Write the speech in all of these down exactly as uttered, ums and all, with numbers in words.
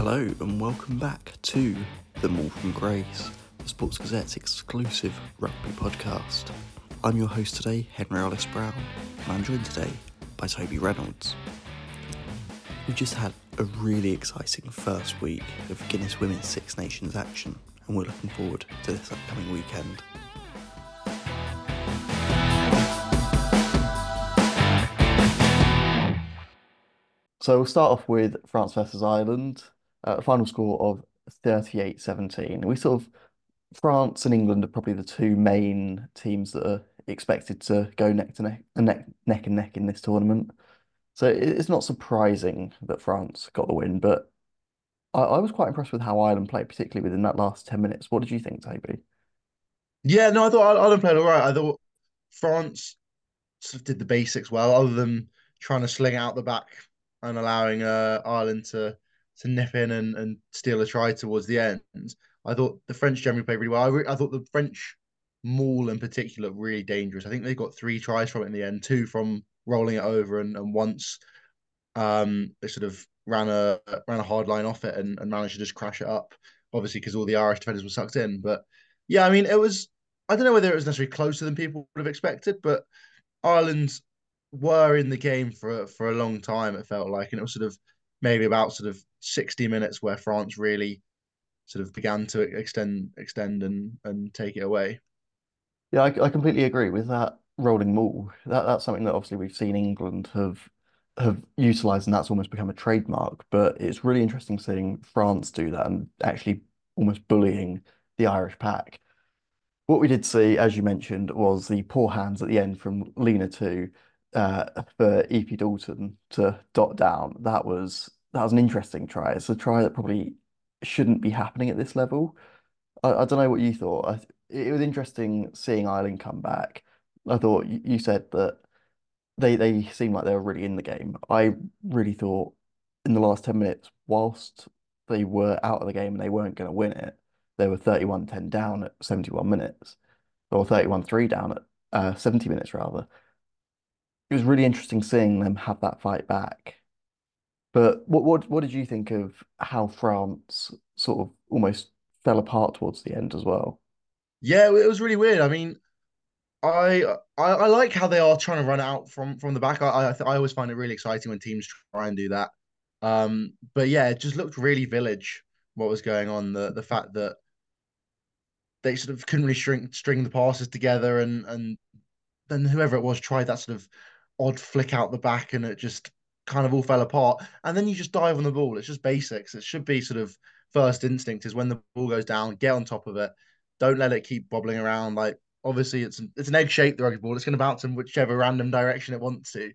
Hello and welcome back to The More From Grace, the Sports Gazette's exclusive rugby podcast. I'm your host today, Henry Ellis Brown, and I'm joined today by Toby Reynolds. We just had a really exciting first week of Guinness Women's Six Nations action, and we're looking forward to this upcoming weekend. So we'll start off with France versus Ireland. Uh, final score of thirty-eight seventeen. We sort of France and England are probably the two main teams that are expected to go neck to neck, neck, neck and neck in this tournament. So it's not surprising that France got the win, but I, I was quite impressed with how Ireland played, particularly within that last ten minutes. What did you think, Toby? Yeah, no, I thought Ireland played all right. I thought France sort of did the basics well, other than trying to sling it out the back and allowing uh, Ireland to to nip in and, and steal a try towards the end. I thought the French generally played really well. I, re I thought the French maul in particular really dangerous. I think they got three tries from it in the end, two from rolling it over, and, and once um, they sort of ran a ran a hard line off it and, and managed to just crash it up. Obviously, because all the Irish defenders were sucked in. But yeah, I mean, it was. I don't know whether it was necessarily closer than people would have expected, but Ireland were in the game for for a long time. It felt like, and it was sort of maybe about sort of sixty minutes where France really sort of began to extend extend and and take it away. Yeah, I, I completely agree with that rolling maul. That that's something that obviously we've seen England have have utilised, and that's almost become a trademark. But it's really interesting seeing France do that and actually almost bullying the Irish pack. What we did see, as you mentioned, was the poor hands at the end from Lena two uh, for Evie Dalton to dot down. That was that was an interesting try. It's a try that probably shouldn't be happening at this level. I, I don't know what you thought. I, it was interesting seeing Ireland come back. I thought you, you said that they they seemed like they were really in the game. I really thought in the last ten minutes, whilst they were out of the game and they weren't going to win it, they were thirty-one ten down at seventy-one minutes, or thirty-one three down at uh, seventy minutes rather. It was really interesting seeing them have that fight back. But what what what did you think of how France sort of almost fell apart towards the end as well? Yeah, it was really weird. I mean, I, I I like how they are trying to run out from from the back. I I, I always find it really exciting when teams try and do that. Um, but yeah, it just looked really village what was going on. The the fact that they sort of couldn't really string string the passes together, and and then whoever it was tried that sort of odd flick out the back, and it just kind of all fell apart. And then you just dive on the ball. It's just basics. It should be sort of first instinct is when the ball goes down, get on top of it. Don't let it keep bobbling around. Like obviously it's an, it's an egg shape, the rugby ball. It's going to bounce in whichever random direction it wants to.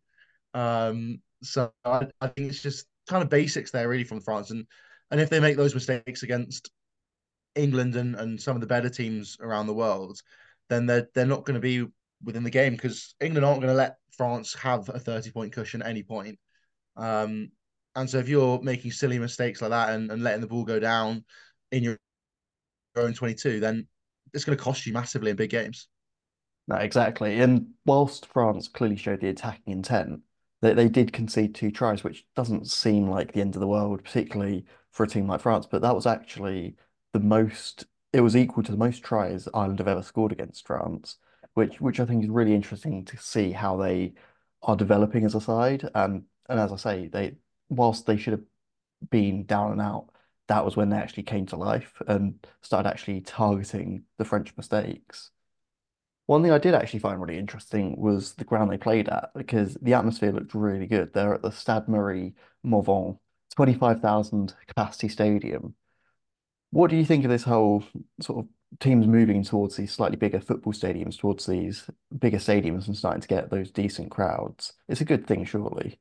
Um, so I, I think it's just kind of basics there really from France. And and if they make those mistakes against England and, and some of the better teams around the world, then they're they're not going to be within the game because England aren't going to let France have a thirty point cushion at any point. Um, and so if you're making silly mistakes like that and, and letting the ball go down in your own twenty-two, then it's going to cost you massively in big games. No, exactly. And whilst France clearly showed the attacking intent, they, they did concede two tries, which doesn't seem like the end of the world, particularly for a team like France. But that was actually the most, it was equal to the most tries Ireland have ever scored against France, which which I think is really interesting to see how they are developing as a side. And and as I say, they whilst they should have been down and out, that was when they actually came to life and started actually targeting the French mistakes. One thing I did actually find really interesting was the ground they played at because the atmosphere looked really good. They're at the Stade Marie Morvan, twenty-five thousand capacity stadium. What do you think of this whole sort of teams moving towards these slightly bigger football stadiums, towards these bigger stadiums and starting to get those decent crowds? It's a good thing, surely.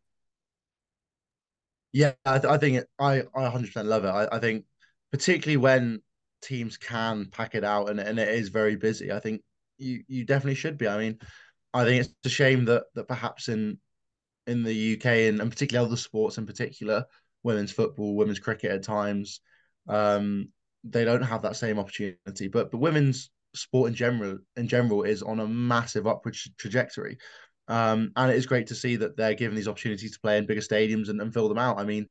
Yeah, I, th- I think it, I I one hundred percent love it. I, I think particularly when teams can pack it out and, and it is very busy. I think you you definitely should be. I mean, I think it's a shame that that perhaps in in the U K and, and particularly other sports in particular, women's football, women's cricket at times, um, they don't have that same opportunity. But but women's sport in general in general is on a massive upward tra- trajectory. Um, and it is great to see that they're given these opportunities to play in bigger stadiums and, and fill them out. I mean,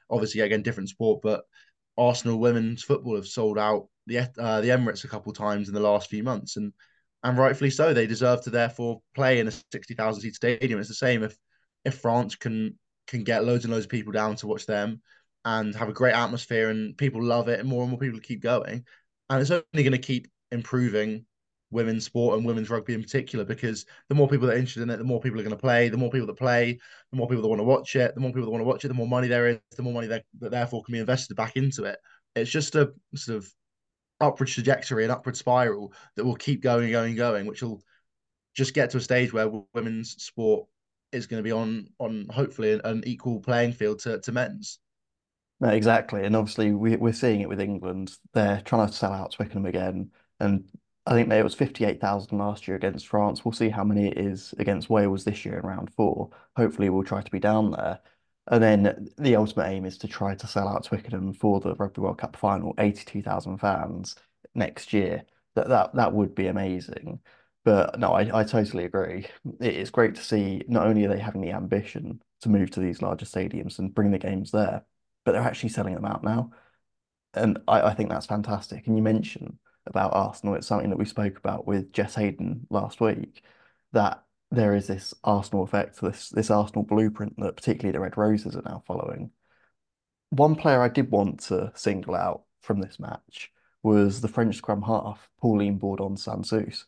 obviously again different sport, but Arsenal women's football have sold out the uh, the Emirates a couple times in the last few months, and and rightfully so. They deserve to therefore play in a sixty thousand seat stadium. It's the same if if France can can get loads and loads of people down to watch them and have a great atmosphere and people love it and more and more people keep going. And it's only going to keep improving women's sport and women's rugby in particular because the more people that are interested in it, the more people are going to play. The more people that play, the more people that want to watch it. The more people that want to watch it, the more money there is, the more money that, that therefore can be invested back into it. It's just a sort of upward trajectory, an upward spiral that will keep going, going, going, which will just get to a stage where women's sport is going to be on on hopefully an, an equal playing field to, to men's. No, exactly. And obviously we, we're seeing it with England. They're trying to sell out Twickenham again. And I think there was fifty-eight thousand last year against France. We'll see how many it is against Wales this year in round four. Hopefully we'll try to be down there. And then the ultimate aim is to try to sell out Twickenham for the Rugby World Cup final, eighty-two thousand fans next year. That that that would be amazing. But no, I, I totally agree. It's great to see not only are they having the ambition to move to these larger stadiums and bring the games there, but they're actually selling them out now. And I, I think that's fantastic. And you mentioned about Arsenal, it's something that we spoke about with Jess Hayden last week, that there is this Arsenal effect, this this Arsenal blueprint that particularly the Red Roses are now following. One player I did want to single out from this match was the French scrum half, Pauline Bourdon-Sansus.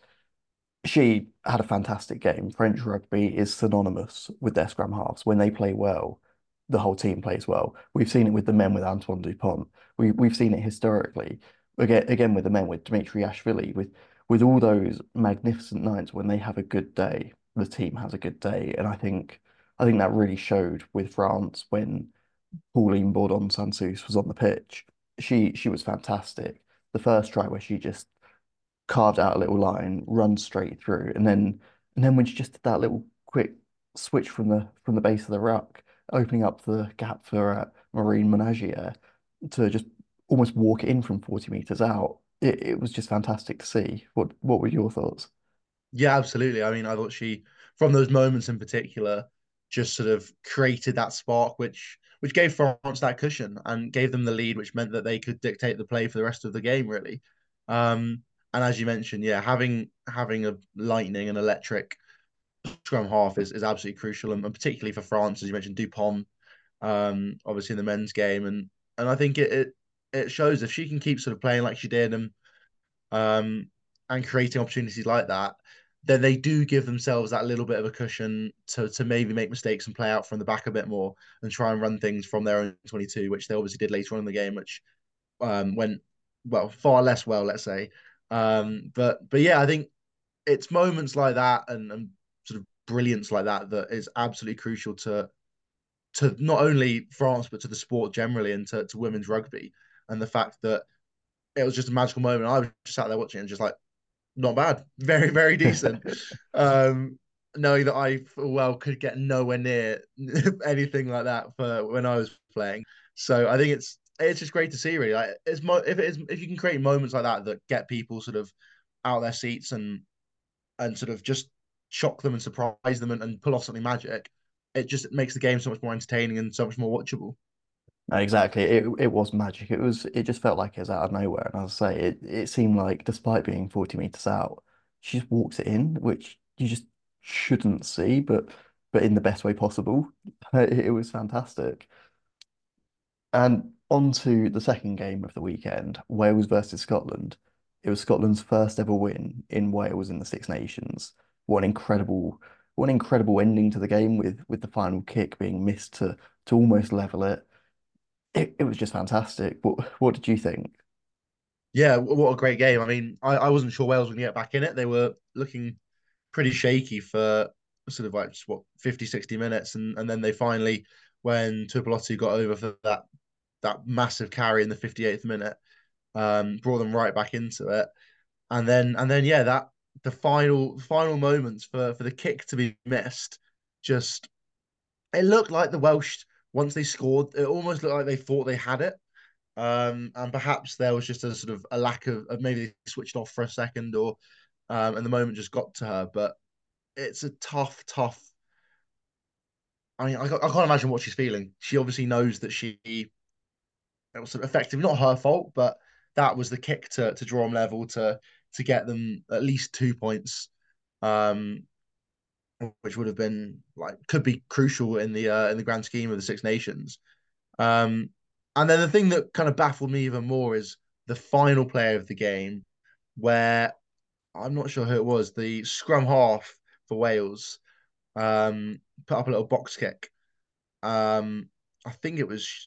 She had a fantastic game. French rugby is synonymous with their scrum halves. When they play well, the whole team plays well. We've seen it with the men with Antoine Dupont. We we've seen it historically. Again, again with the men with Dmitry Ashvili, with with all those magnificent nights when they have a good day, the team has a good day. And I think I think that really showed with France when Pauline Bourdon-Sansus was on the pitch. She she was fantastic. The first try where she just carved out a little line, run straight through, and then and then when she just did that little quick switch from the from the base of the ruck, opening up the gap for uh, Marine Menagier to just almost walk it in from forty meters out. It, it was just fantastic to see. What what were your thoughts? Yeah, absolutely. I mean, I thought she, from those moments in particular, just sort of created that spark, which which gave France that cushion and gave them the lead, which meant that they could dictate the play for the rest of the game, really. Um, and as you mentioned, yeah, having having a lightning and electric scrum half is, is absolutely crucial, and, and particularly for France, as you mentioned, Dupont, um, obviously in the men's game, and and I think it, it it shows if she can keep sort of playing like she did and um, and creating opportunities like that, then they do give themselves that little bit of a cushion to to maybe make mistakes and play out from the back a bit more and try and run things from their own twenty-two, which they obviously did later on in the game, which um, went well far less well, let's say. Um, but but yeah, I think it's moments like that and, and sort of brilliance like that that is absolutely crucial to to not only France but to the sport generally and to, to women's rugby and the fact that it was just a magical moment. I was just sat there watching and just like not bad, very very decent. Um, knowing that I well could get nowhere near anything like that for when I was playing. So I think it's it's just great to see. Really, like it's mo- if it is if you can create moments like that that get people sort of out of their seats and and sort of just shock them and surprise them and, and pull off something magic, it just makes the game so much more entertaining and so much more watchable. Exactly. It it was magic. It was it just felt like it was out of nowhere. And as I say, it, it seemed like despite being forty meters out, she just walks it in, which you just shouldn't see, but but in the best way possible. It, it was fantastic. And on to the second game of the weekend, Wales versus Scotland. It was Scotland's first ever win in Wales in the Six Nations. What an incredible, what an incredible ending to the game with with the final kick being missed to to almost level it. It, it was just fantastic. What what did you think? Yeah, what a great game. I mean, I, I wasn't sure Wales were going to get back in it. They were looking pretty shaky for sort of like just what fifty, sixty minutes. And, and then they finally, when Tuipulotu got over for that that massive carry in the fifty-eighth minute, um, brought them right back into it. And then and then yeah, that the final final moments for for the kick to be missed, just it looked like the Welsh once they scored, it almost looked like they thought they had it. Um, and perhaps there was just a sort of a lack of, of maybe they switched off for a second or um, and the moment just got to her. But it's a tough, tough I mean, I, I can't imagine what she's feeling. She obviously knows that she it was effective, not her fault, but that was the kick to to draw them level to to get them at least two points, um, which would have been like could be crucial in the uh, in the grand scheme of the Six Nations. Um, and then the thing that kind of baffled me even more is the final play of the game, where I'm not sure who it was, the scrum half for Wales um, put up a little box kick. Um, I think it was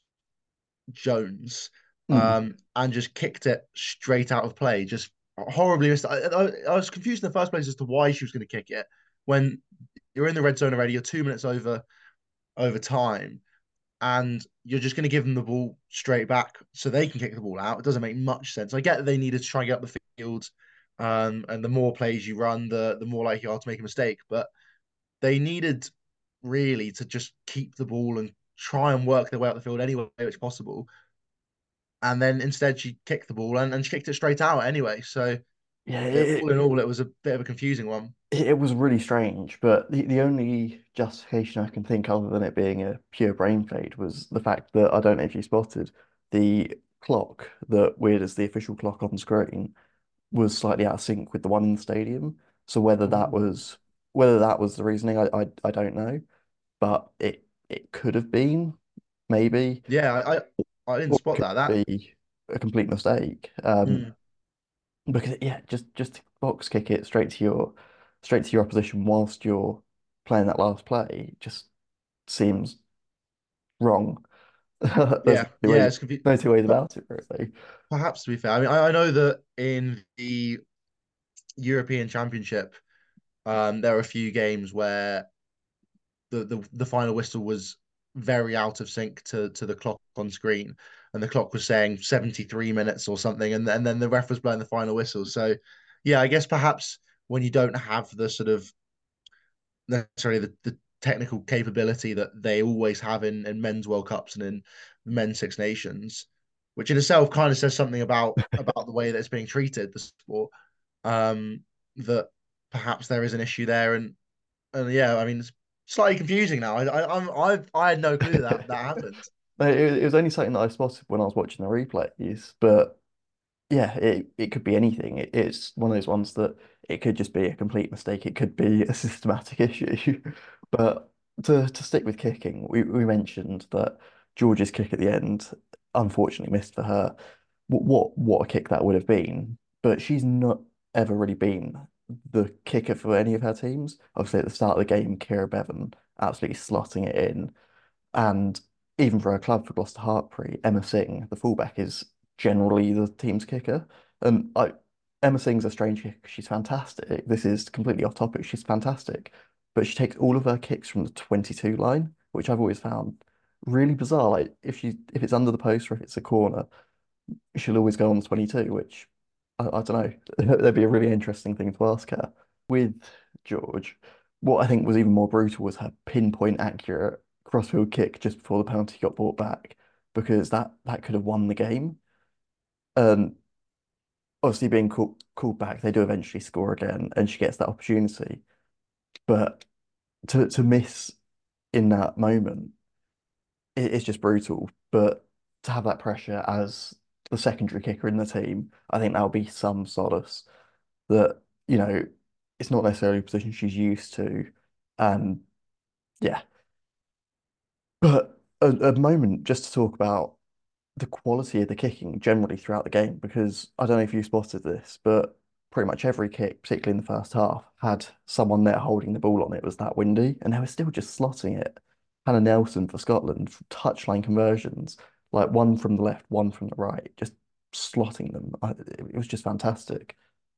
Jones, Hmm. um, and just kicked it straight out of play. Just horribly missed. I, I, I was confused in the first place as to why she was going to kick it when you're in the red zone already. You're two minutes over over time, and you're just going to give them the ball straight back so they can kick the ball out. It doesn't make much sense. I get that they needed to try and get up the field, um, and the more plays you run, the the more likely you are to make a mistake. But they needed really to just keep the ball and try and work their way up the field any way it's possible. And then instead she kicked the ball and, and she kicked it straight out anyway. So Yeah, it, it, all in all, it was a bit of a confusing one. it, it was really strange, but the, the only justification I can think other than it being a pure brain fade was the fact that I don't know if you spotted the clock that weird as the official clock on screen was slightly out of sync with the one in the stadium. So whether that Oh. was whether that was the reasoning, I I, I don't know, but it it could have been maybe, Yeah, I, I I didn't or it spot could that. That be a complete mistake. Um, mm, because yeah, just just box kick it straight to your straight to your opposition whilst you're playing that last play just seems wrong. There's yeah, no two yeah, ways, it's confu- no two ways but about it, really. perhaps to be fair, I mean, I, I know that in the European Championship, um, there are a few games where the, the the final whistle was very out of sync to to the clock on screen, and the clock was saying seventy-three minutes or something, and, and then the ref was blowing the final whistle. So, yeah, I guess perhaps when you don't have the sort of necessarily the, the technical capability that they always have in, in men's World Cups and in men's Six Nations, which in itself kind of says something about about the way that it's being treated, the sport. Um, that perhaps there is an issue there, and and yeah, I mean it's slightly confusing now. I I I'm, I've I had no clue that that happened. It, it was only something that I spotted when I was watching the replays, but yeah, it, it could be anything. It, it's one of those ones that it could just be a complete mistake. It could be a systematic issue. But to to stick with kicking, we, we mentioned that George's kick at the end unfortunately missed for her. What, what what a kick that would have been. But she's not ever really been the kicker for any of her teams. Obviously, at the start of the game, Kira Bevan absolutely slotting it in. And even for a club, for Gloucester Hartpury, Emma Singh, the fullback, is generally the team's kicker. And I, Emma Singh's a strange kicker. She's fantastic. This is completely off topic. She's fantastic. But she takes all of her kicks from the twenty-two line, which I've always found really bizarre. Like if she if it's under the post or if it's a corner, she'll always go on the twenty-two, which I, I don't know. That'd be a really interesting thing to ask her. With George, what I think was even more brutal was her pinpoint accurate crossfield kick just before the penalty got brought back, because that that could have won the game. Um, Obviously being called called back, they do eventually score again, and she gets that opportunity. But to to miss in that moment, it, it's just brutal. But to have that pressure as the secondary kicker in the team, I think that'll be some solace that, you know, it's not necessarily a position she's used to. And yeah, but a, a moment just to talk about the quality of the kicking generally throughout the game, because I don't know if you spotted this, but pretty much every kick, particularly in the first half, had someone there holding the ball on it. It was that windy, and they were still just slotting it. Hannah Nelson for Scotland, touchline conversions, like one from the left, one from the right, just slotting them. I, it was just fantastic.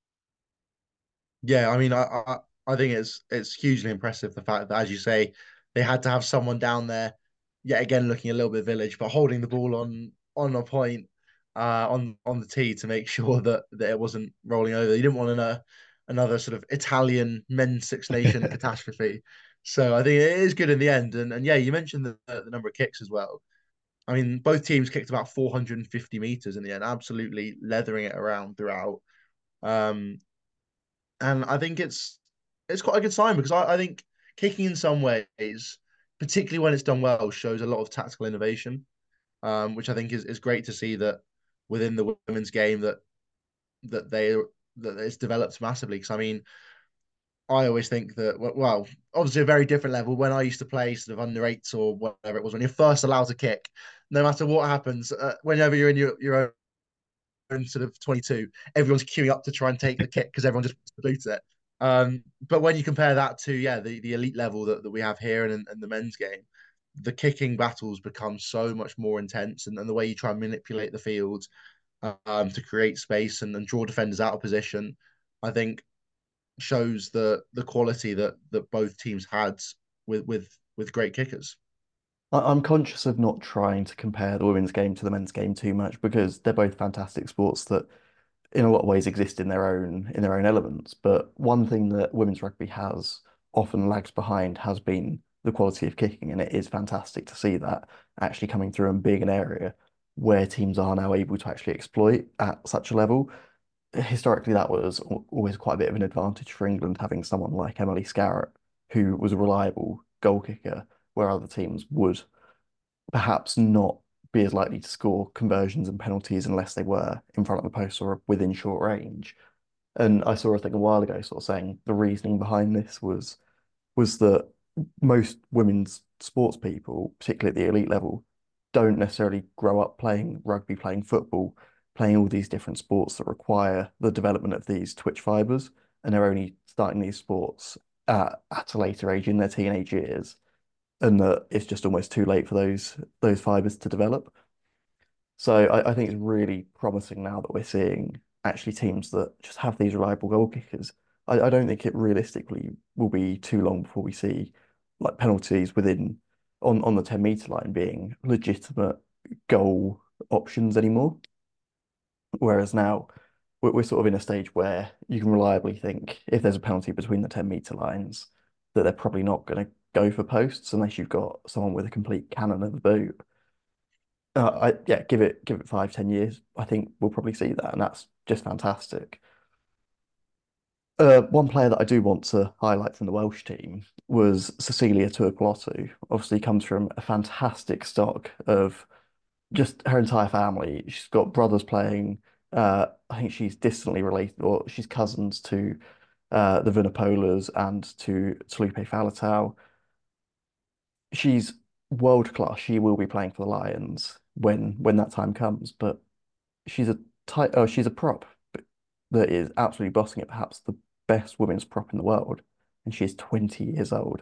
Yeah, I mean, I, I I think it's it's hugely impressive the fact that, as you say, they had to have someone down there, yet again looking a little bit village, but holding the ball on on a point, uh, on on the tee to make sure that that it wasn't rolling over. You didn't want another another sort of Italian men's Six Nation catastrophe. So I think it is good in the end. And and yeah, you mentioned the the number of kicks as well. I mean, both teams kicked about four hundred fifty meters in the end, absolutely leathering it around throughout. Um, and I think it's it's quite a good sign because I, I think kicking in some ways particularly when it's done well, shows a lot of tactical innovation, um, which I think is, is great to see that within the women's game that that they that it's developed massively. Because I mean, I always think that well, obviously a very different level. When I used to play sort of under eights or whatever it was, when you're first allowed to kick, no matter what happens, uh, whenever you're in your, your own sort of twenty-two, everyone's queuing up to try and take the kick because everyone just boots it. Um, but when you compare that to yeah the, the elite level that, that we have here and, and the men's game, the kicking battles become so much more intense, and, and the way you try and manipulate the field um, to create space and, and draw defenders out of position, I think shows the the quality that that both teams had with with with great kickers. I- I'm conscious of not trying to compare the women's game to the men's game too much because they're both fantastic sports that in a lot of ways exist in their own in their own elements. But one thing that women's rugby has often lags behind has been the quality of kicking, and it is fantastic to see that actually coming through and being an area where teams are now able to actually exploit at such a level. Historically, that was always quite a bit of an advantage for England, having someone like Emily Scarratt, who was a reliable goal kicker, where other teams would perhaps not be as likely to score conversions and penalties unless they were in front of the post or within short range. And I saw a thing a while ago sort of saying the reasoning behind this was was that most women's sports people, particularly at the elite level, don't necessarily grow up playing rugby, playing football, playing all these different sports that require the development of these twitch fibers, and they're only starting these sports at, at a later age in their teenage years, and that it's just almost too late for those those fibers to develop. So I, I think it's really promising now that we're seeing actually teams that just have these reliable goal kickers. I, I don't think it realistically will be too long before we see like penalties within on, on the ten meter line being legitimate goal options anymore. Whereas now we're, we're sort of in a stage where you can reliably think if there's a penalty between the ten meter lines that they're probably not going to go for posts unless you've got someone with a complete cannon of a boot. Uh, I yeah, give it give it five, ten years. I think we'll probably see that, and that's just fantastic. Uh, one player that I do want to highlight from the Welsh team was Cecilia Tuipulotu. Obviously, comes from a fantastic stock of just her entire family. She's got brothers playing. Uh, I think she's distantly related, or she's cousins to uh, the Vunipolas and to Felipe Faletau. She's world class. She will be playing for the Lions when when that time comes, but she's a tight, oh, she's a prop that is absolutely bossing it, perhaps the best women's prop in the world, and she's twenty years old.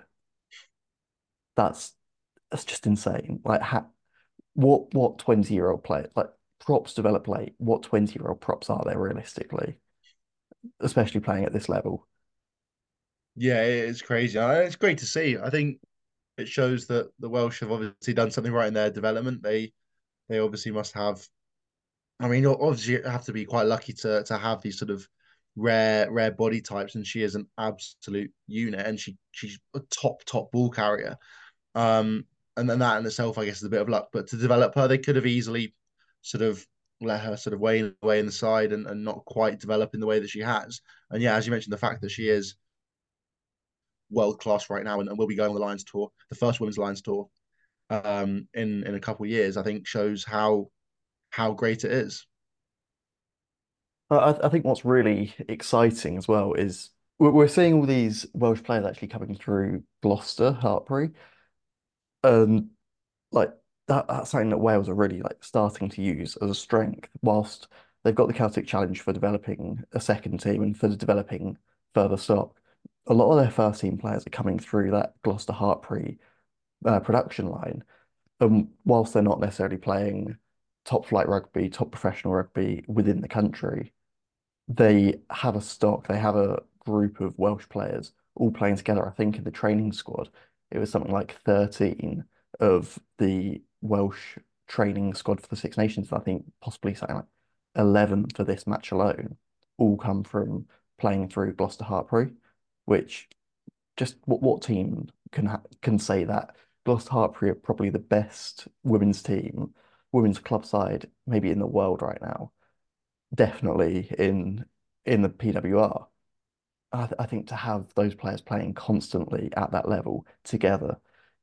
That's that's just insane. Like, ha what what twenty year old play like props develop late? What twenty year old props are there realistically, especially playing at this level? Yeah, it's crazy. It's great to see. I think it shows that the Welsh have obviously done something right in their development. They they obviously must have. I mean, obviously, you have to be quite lucky to to have these sort of rare rare body types, and she is an absolute unit, and she she's a top top ball carrier. Um, and then that in itself, I guess, is a bit of luck. But to develop her, they could have easily sort of let her sort of wane away in the side and, and not quite develop in the way that she has. And yeah, as you mentioned, the fact that she is world class right now and, and will be going on the Lions tour, the first women's Lions tour, um, in in a couple of years, I think shows how how great it is. I, I think what's really exciting as well is we're, we're seeing all these Welsh players actually coming through Gloucester, Hartpury, and like that that's something that Wales are really like starting to use as a strength, whilst they've got the Celtic Challenge for developing a second team and for developing further stock. A lot of their first team players are coming through that Gloucester Hartpury uh, production line. And whilst they're not necessarily playing top flight rugby, top professional rugby within the country, they have a stock, they have a group of Welsh players all playing together. I think in the training squad, it was something like thirteen of the Welsh training squad for the Six Nations. I think possibly something like eleven for this match alone, all come from playing through Gloucester Hartpury, which just what what team can ha can say that Gloucester Hartpury are probably the best women's team, women's club side maybe in the world right now, definitely in in the P W R. I, th I think to have those players playing constantly at that level together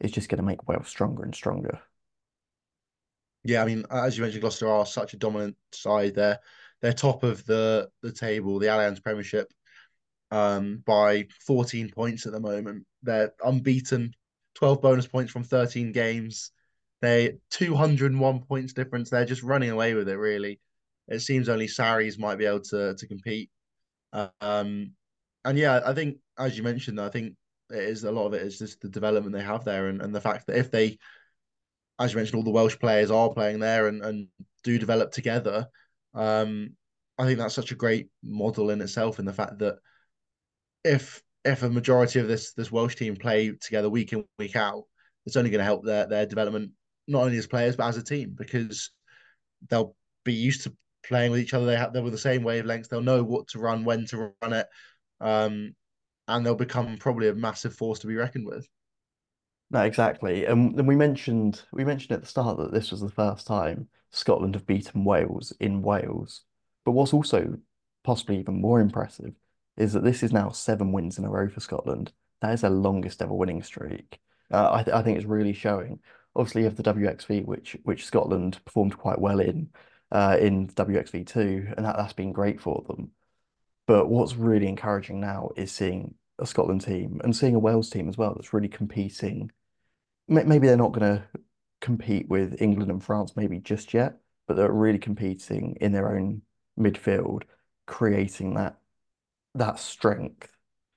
is just going to make Wales stronger and stronger. Yeah, I mean, as you mentioned, Gloucester are such a dominant side. They're they're top of the the table, the Allianz Premiership, um, by fourteen points at the moment. They're unbeaten, twelve bonus points from thirteen games. They two hundred one points difference. They're just running away with it, really. It seems only Sarries might be able to to compete. Um, and yeah, I think as you mentioned, I think it is a lot of it is just the development they have there, and, and the fact that if they, as you mentioned, all the Welsh players are playing there and, and do develop together. Um, I think that's such a great model in itself, in the fact that if if a majority of this this Welsh team play together week in week out, it's only going to help their their development not only as players but as a team, because they'll be used to playing with each other. They have they're with the same wavelengths. They'll know what to run, when to run it, um, and they'll become probably a massive force to be reckoned with. No, exactly. And then we mentioned we mentioned at the start that this was the first time Scotland have beaten Wales in Wales. But what's also possibly even more impressive is that this is now seven wins in a row for Scotland. That is their longest ever winning streak. Uh, I, th I think it's really showing. Obviously, you have the W X V, which which Scotland performed quite well in uh, in W X V two, and that, that's been great for them. But what's really encouraging now is seeing a Scotland team and seeing a Wales team as well that's really competing. Maybe they're not going to compete with England and France maybe just yet, but they're really competing in their own midfield, creating that that strength.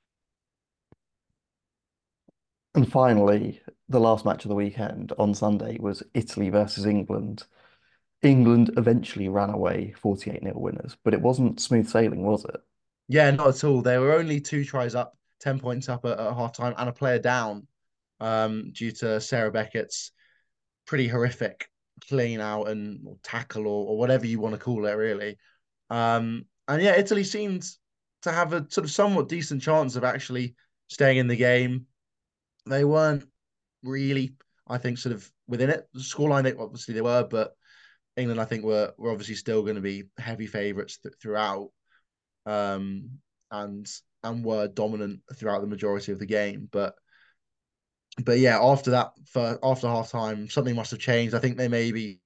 And finally, the last match of the weekend on Sunday was Italy versus England. England eventually ran away forty-eight nil winners, but it wasn't smooth sailing, was it? Yeah, not at all. They were only two tries up, ten points up at, at half time, and a player down, um, due to Sarah Beckett's pretty horrific clean out and or tackle, or, or whatever you want to call it, really. Um, and yeah, Italy seemed to have a sort of somewhat decent chance of actually staying in the game. They weren't really, I think, sort of within it. The scoreline, they obviously they were, but England, I think, were were obviously still going to be heavy favourites th- throughout, um, and and were dominant throughout the majority of the game. But but yeah, after that, for after half time, something must have changed. I think they maybe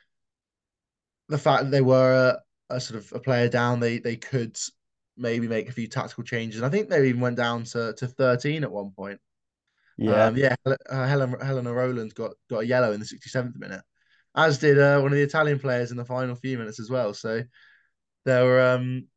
the fact that they were a, a sort of a player down, they they could maybe make a few tactical changes. I think they even went down to to thirteen at one point. Yeah. Um, yeah, uh, Helen, Helena Rowland got got a yellow in the sixty-seventh minute, as did uh, one of the Italian players in the final few minutes as well. So there were, um,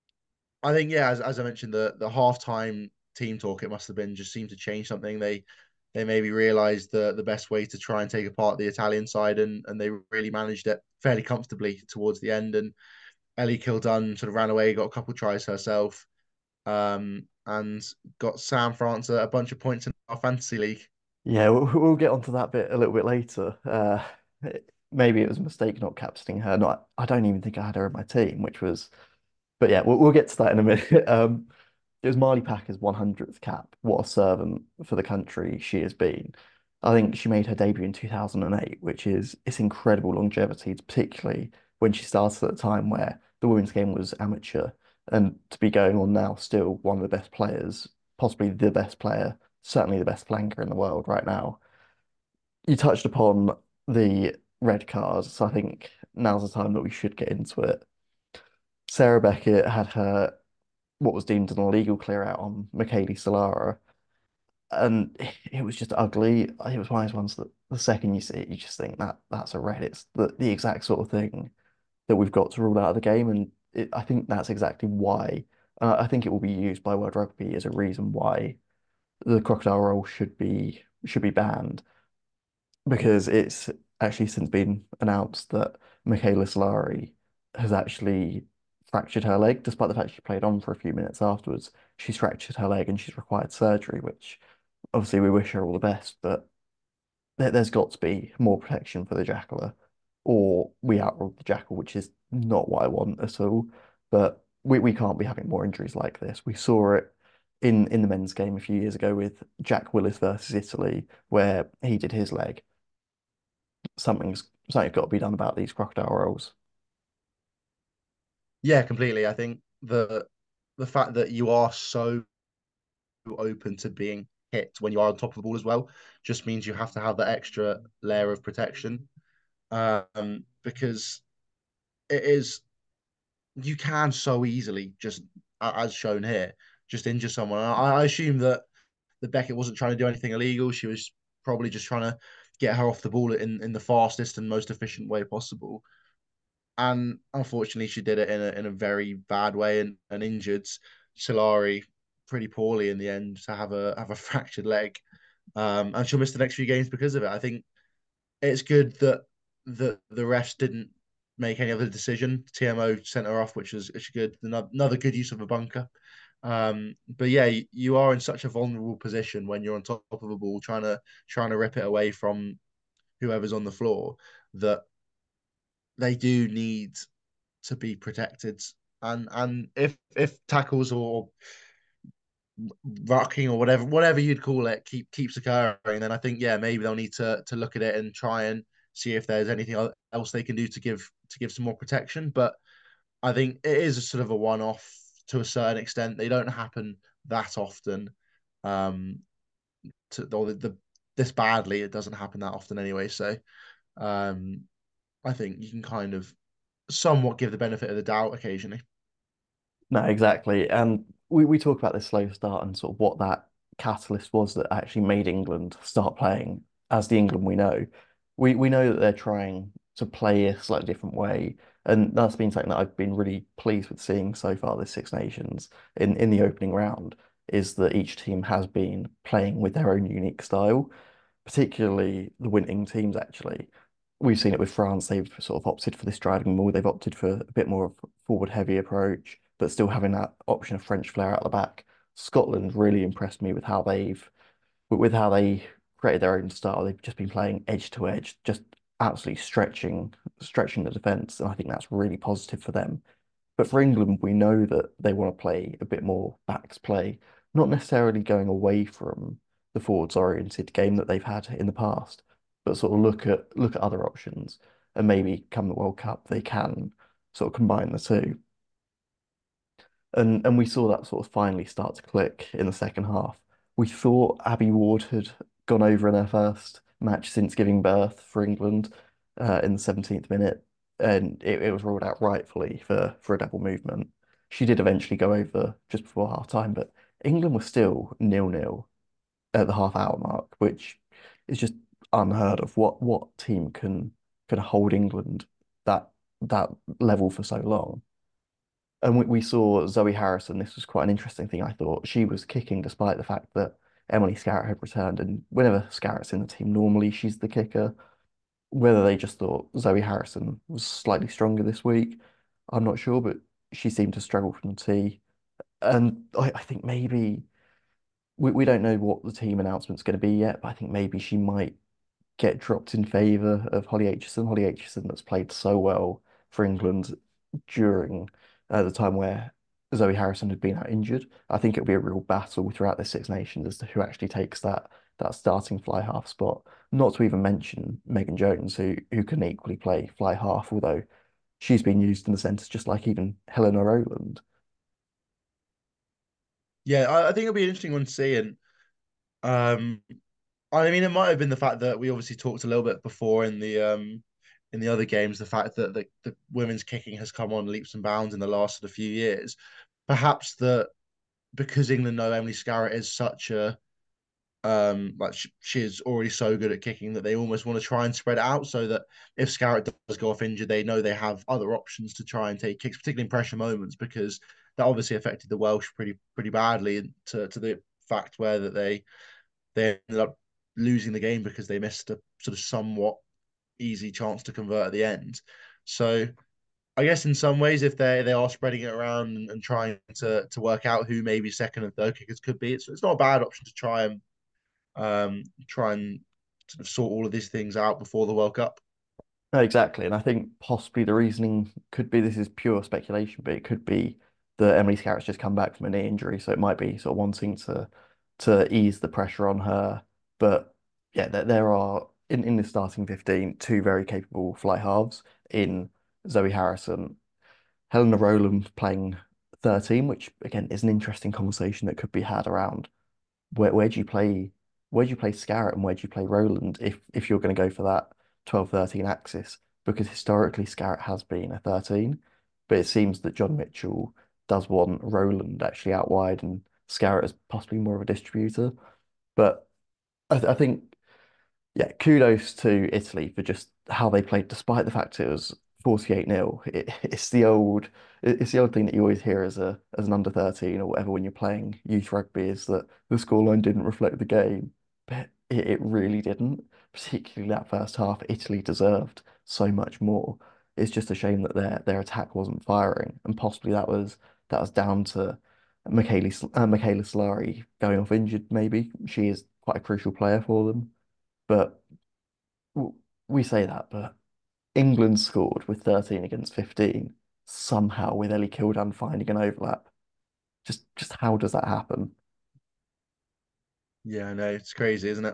I think, yeah, as, as I mentioned, the the halftime team talk, it must have been, just seemed to change something. They they maybe realised the the best way to try and take apart the Italian side, and and they really managed it fairly comfortably towards the end. And Ellie Kildun sort of ran away, got a couple tries herself, um, and got Sam France a, a bunch of points in our fantasy league. Yeah, we'll, we'll get onto that bit a little bit later. Uh, maybe it was a mistake not captaining her. Not, I don't even think I had her in my team, which was, but yeah, we'll, we'll get to that in a minute. Um, it was Marley Packer's one hundredth cap. What a servant for the country she has been. I think she made her debut in two thousand eight, which is it's incredible longevity, particularly when she started at a time where the women's game was amateur, and to be going on now still one of the best players, possibly the best player, certainly the best flanker in the world right now. You touched upon the red cards, so I think now's the time that we should get into it. Sarah Beckett had her what was deemed an illegal clear out on Michaele Solara, and it was just ugly. It was one of those ones that the second you see it, you just think that that's a red. It's the, the exact sort of thing that we've got to rule out of the game, and it, I think that's exactly why. Uh, I think it will be used by World Rugby as a reason why the crocodile roll should be should be banned, because it's actually since been announced that Michaela Solari has actually fractured her leg, despite the fact she played on for a few minutes afterwards. She's fractured her leg and she's required surgery, which obviously we wish her all the best, but there, there's got to be more protection for the jackal, or we outrule the jackal, which is not what I want at all. But we, we can't be having more injuries like this. We saw it in, in the men's game a few years ago with Jack Willis versus Italy, where he did his leg. Something's something's got to be done about these crocodile rolls. Yeah, completely. I think the the fact that you are so open to being hit when you are on top of the ball as well. Just means you have to have that extra layer of protection, um, because it is you can so easily just, as shown here, just injure someone. I, I assume that the Beckett wasn't trying to do anything illegal. She was probably just trying to get her off the ball in, in the fastest and most efficient way possible. And unfortunately, she did it in a in a very bad way and, and injured Solari pretty poorly in the end to have a have a fractured leg. Um, and she'll miss the next few games because of it. I think it's good that the the refs didn't make any other decision. T M O sent her off, which is, which is good. Another good use of a bunker. Um, but yeah, you are in such a vulnerable position when you're on top of a ball, trying to trying to rip it away from whoever's on the floor, that they do need to be protected. And and if if tackles or rocking or whatever whatever you'd call it keep keeps occurring, then I think, yeah, maybe they'll need to to look at it and try and see if there's anything else they can do to give to give some more protection. But I think it is a sort of a one off to a certain extent. They don't happen that often. Um, to or the, the this badly, it doesn't happen that often anyway. So um, I think you can kind of somewhat give the benefit of the doubt occasionally. No, exactly. And we, we talk about this slow start and sort of what that catalyst was that actually made England start playing as the England we know. We we know that they're trying to play a slightly different way. And that's been something that I've been really pleased with seeing so far this Six Nations in, in the opening round, is that each team has been playing with their own unique style, particularly the winning teams actually. We've seen it with France. They've sort of opted for this driving maul. They've opted for a bit more of a forward heavy approach, but still having that option of French flair out the back. Scotland really impressed me with how they've with how they created their own style. They've just been playing edge to edge, just absolutely stretching stretching the defence, and I think that's really positive for them. But for England, we know that they want to play a bit more backs play, not necessarily going away from the forwards oriented game that they've had in the past, but sort of look at look at other options, and maybe come the World Cup they can sort of combine the two. And and we saw that sort of finally start to click in the second half. We thought Abby Ward had gone over in her first match since giving birth for England uh, in the seventeenth minute, and it, it was ruled out rightfully for for a double movement. She did eventually go over just before half time, but England was still nil-nil at the half hour mark, which is just unheard of. What what team can can hold England that that level for so long? And we, we saw Zoe Harrison. This was quite an interesting thing, I thought. She was kicking despite the fact that Emily Scarratt had returned. And whenever Scarratt's in the team, normally she's the kicker. Whether they just thought Zoe Harrison was slightly stronger this week, I'm not sure, but she seemed to struggle from the tee. And I, I think maybe we, we don't know what the team announcement's going to be yet, but I think maybe she might get dropped in favour of Holly Aitchison. Holly Aitchison that's played so well for England during uh, the time where Zoe Harrison had been out injured. I think it'll be a real battle throughout the Six Nations as to who actually takes that that starting fly half spot. Not to even mention Megan Jones, who who can equally play fly half, although she's been used in the centres just like even Helena Rowland. Yeah, I, I think it'll be an interesting one to see. And um, I mean, it might have been the fact that we obviously talked a little bit before in the um in the other games, the fact that the, the women's kicking has come on leaps and bounds in the last sort of few years. Perhaps that because England know Emily Scarratt is such a um like she, she is already so good at kicking that they almost want to try and spread it out so that if Scarratt does go off injured, they know they have other options to try and take kicks, particularly in pressure moments, because that obviously affected the Welsh pretty pretty badly to to the fact where that they they ended up losing the game because they missed a sort of somewhat easy chance to convert at the end. So I guess in some ways, if they they are spreading it around and, and trying to to work out who maybe second and third kickers could be, it's it's not a bad option to try and um try and sort of sort all of these things out before the World Cup. No, exactly. And I think possibly the reasoning could be, this is pure speculation, but it could be that Emily Scarratt's just come back from a knee injury. So it might be sort of wanting to to ease the pressure on her. But yeah, there, there are in, in the starting fifteen, two very capable fly halves in Zoe Harrison, Helena Rowland playing thirteen, which again is an interesting conversation that could be had around where where do you play where do you play Scarrett and where do you play Roland if if you're going to go for that twelve thirteen axis? Because historically Scarrett has been a thirteen, but it seems that John Mitchell does want Roland actually out wide and Scarrett is possibly more of a distributor. But I, th I think yeah, kudos to Italy for just how they played, despite the fact it was forty-eight nil. It, it's the old it's the old thing that you always hear as a as an under thirteen or whatever when you're playing youth rugby is that the scoreline didn't reflect the game. But it, it really didn't. Particularly that first half, Italy deserved so much more. It's just a shame that their their attack wasn't firing, and possibly that was that was down to Michaela uh, Michaela Solari going off injured, maybe. She is quite a crucial player for them. But w- we say that, but England scored with thirteen against fifteen, somehow with Ellie Kildan finding an overlap. Just just how does that happen? Yeah, I know it's crazy, isn't it?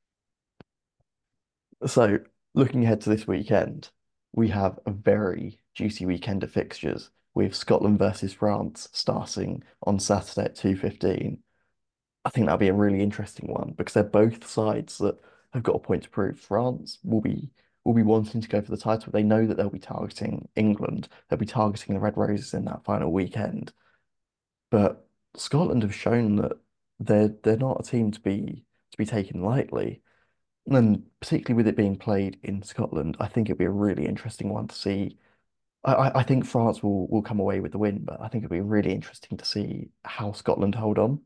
So, looking ahead to this weekend, we have a very juicy weekend of fixtures with Scotland versus France starting on Saturday at two fifteen. I think that'll be a really interesting one because they're both sides that have got a point to prove. France will be will be wanting to go for the title. They know that they'll be targeting England. They'll be targeting the Red Roses in that final weekend. But Scotland have shown that they're they're not a team to be to be taken lightly. And particularly with it being played in Scotland, I think it'd be a really interesting one to see. I, I I think France will will come away with the win, but I think it'd be really interesting to see how Scotland hold on.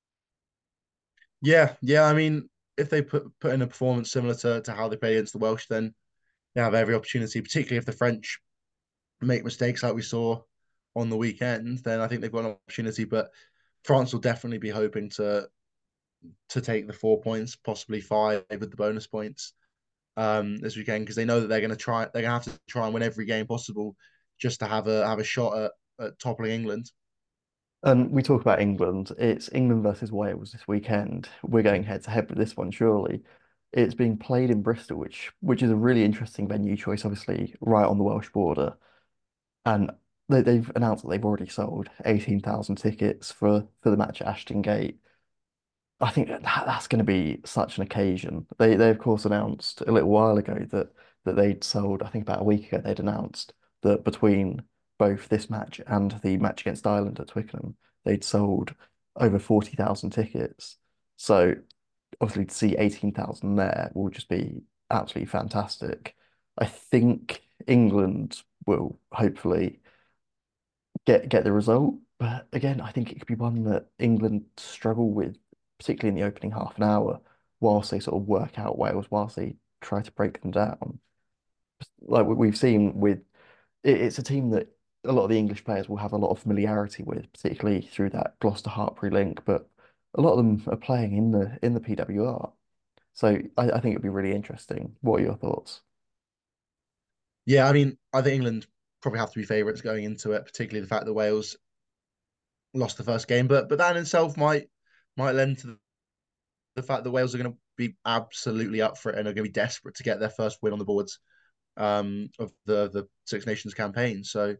Yeah, yeah. I mean, if they put put in a performance similar to, to how they played against the Welsh, then they have every opportunity, particularly if the French make mistakes like we saw on the weekend, then I think they've got an opportunity. But France will definitely be hoping to to take the four points, possibly five with the bonus points um, this weekend, because they know that they're going to try. They're going to have to try and win every game possible just to have a have a shot at, at toppling England. And we talk about England. It's England versus Wales this weekend. We're going head to head with this one, surely. It's being played in Bristol, which which is a really interesting venue choice, obviously, right on the Welsh border. And they, they've announced that they've already sold eighteen thousand tickets for, for the match at Ashton Gate. I think that that's going to be such an occasion. They they of course announced a little while ago that that they'd sold. I think about a week ago they'd announced that between both this match and the match against Ireland at Twickenham, they'd sold over forty thousand tickets. So obviously to see eighteen thousand there will just be absolutely fantastic. I think England will hopefully get get the result. But again, I think it could be one that England struggle with, particularly in the opening half an hour, whilst they sort of work out Wales, whilst they try to break them down. Like we- we've seen with it, it's a team that a lot of the English players will have a lot of familiarity with, particularly through that Gloucester Hartpury link. But a lot of them are playing in the in the P W R. So I, I think it'd be really interesting. What are your thoughts? Yeah, I mean, I think England probably have to be favourites going into it, particularly the fact that Wales lost the first game. But but that in itself might might lend to the fact that Wales are going to be absolutely up for it and are going to be desperate to get their first win on the boards um, of the the Six Nations campaign. So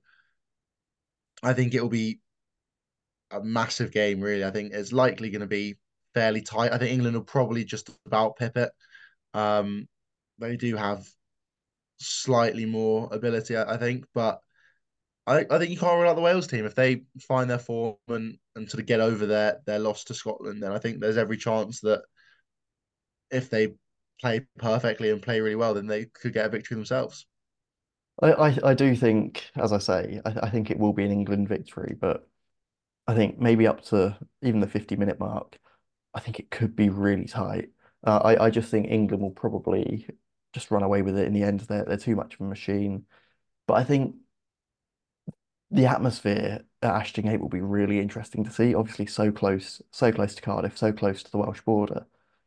I think it will be a massive game. Really, I think it's likely going to be fairly tight. I think England will probably just about pip it. Um, they do have slightly more ability, I, I think, but I, I think you can't rule out the Wales team if they find their form and, and sort of get over their their loss to Scotland. Then I think there's every chance that if they play perfectly and play really well, then they could get a victory themselves. I, I, I do think, as I say, I, I think it will be an England victory, but I think maybe up to even the fifty minute mark, I think it could be really tight. Uh, I, I just think England will probably just run away with it in the end. They're, they're too much of a machine. But I think the atmosphere at Ashton Gate will be really interesting to see. Obviously, so close, so close to Cardiff, so close to the Welsh border.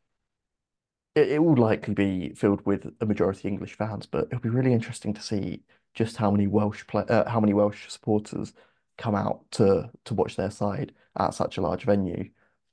It, it will likely be filled with a majority English fans, but it'll be really interesting to see just how many Welsh play, uh, how many Welsh supporters come out to to watch their side at such a large venue.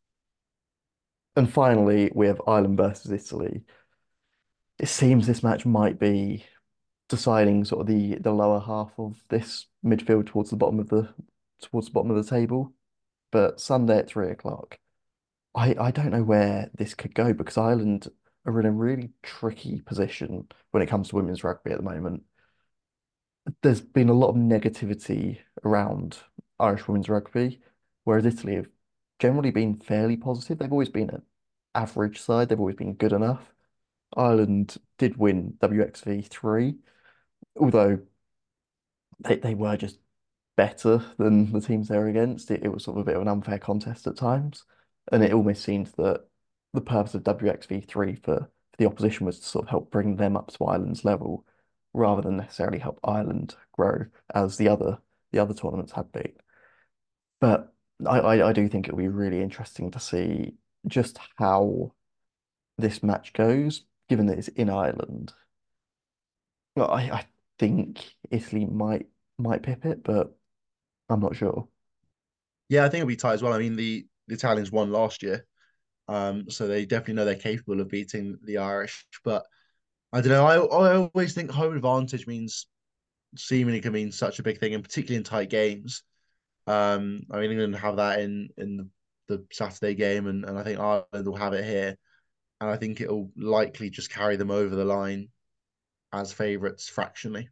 And finally, we have Ireland versus Italy. It seems this match might be deciding sort of the the lower half of this midfield towards the bottom of the towards the bottom of the table. But Sunday at three o'clock. I, I don't know where this could go because Ireland are in a really tricky position when it comes to women's rugby at the moment. There's been a lot of negativity around Irish women's rugby, whereas Italy have generally been fairly positive. They've always been an average side, they've always been good enough. Ireland did win W X V three, although they, they were just better than the teams they were against. It, it was sort of a bit of an unfair contest at times. And it almost seemed that the purpose of W X V three for, for the opposition was to sort of help bring them up to Ireland's level rather than necessarily help Ireland grow as the other the other tournaments had been. But I, I, I do think it'll be really interesting to see just how this match goes, given that it's in Ireland. Well, I, I think Italy might might pip it, but I'm not sure. Yeah, I think it'll be tight as well. I mean, the, the Italians won last year, um, so they definitely know they're capable of beating the Irish. But I don't know. I I always think home advantage means seemingly can mean such a big thing, and particularly in tight games. Um, I mean, England have that in in the, the Saturday game, and, and I think Ireland will have it here, and I think it'll likely just carry them over the line as favourites fractionally.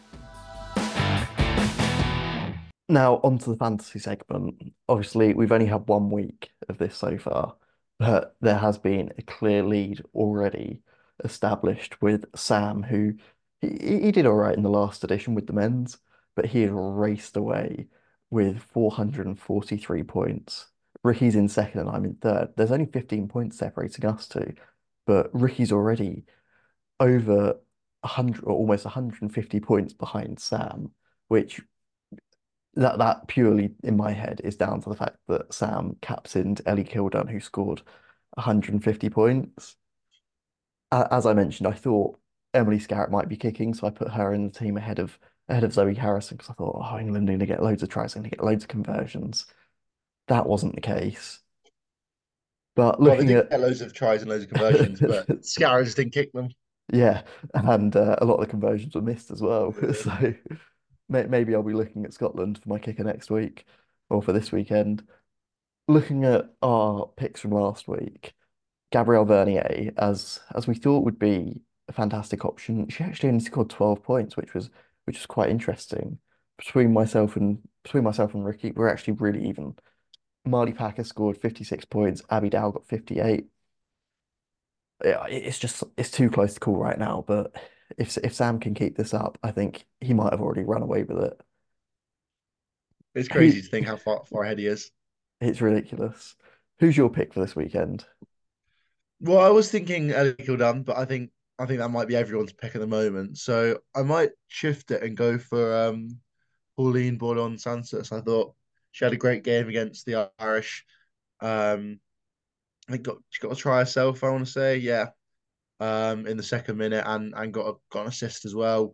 Now, onto the fantasy segment. Obviously, we've only had one week of this so far, but there has been a clear lead already established with Sam, who he, he did all right in the last edition with the men's, but he had raced away with four hundred forty-three points. Ricky's in second and I'm in third. There's only fifteen points separating us two, but Ricky's already over one hundred or almost one hundred fifty points behind Sam, which that that purely in my head is down to the fact that Sam captained Ellie Kildan, who scored one hundred fifty points. As I mentioned, I thought Emily Scarrett might be kicking, so I put her in the team ahead of ahead of Zoe Harrison because I thought, oh, England are going to get loads of tries, going to get loads of conversions. That wasn't the case. But Well, they looking did at get loads of tries and loads of conversions, but Scarra just didn't kick them. yeah, and uh, a lot of the conversions were missed as well. Yeah. So may maybe I'll be looking at Scotland for my kicker next week or for this weekend. Looking at our picks from last week, Gabrielle Vernier, as as we thought would be a fantastic option, she actually only scored twelve points, which was which was quite interesting. Between myself and between myself and Ricky, we're actually really even. Marley Packer scored fifty-six points, Abby Dow got fifty-eight. Yeah, it's just it's too close to call right now, but if if Sam can keep this up, I think he might have already run away with it. It's Who crazy to think how far, far ahead he is. it's ridiculous. Who's your pick for this weekend? Well, I was thinking Ellie Kildan, but I think I think that might be everyone's pick at the moment. So I might shift it and go for um, Pauline Bordelon Santos. I thought she had a great game against the Irish. Um, I think got she got a try herself, I want to say, yeah. Um, in the second minute and and got a, got an assist as well.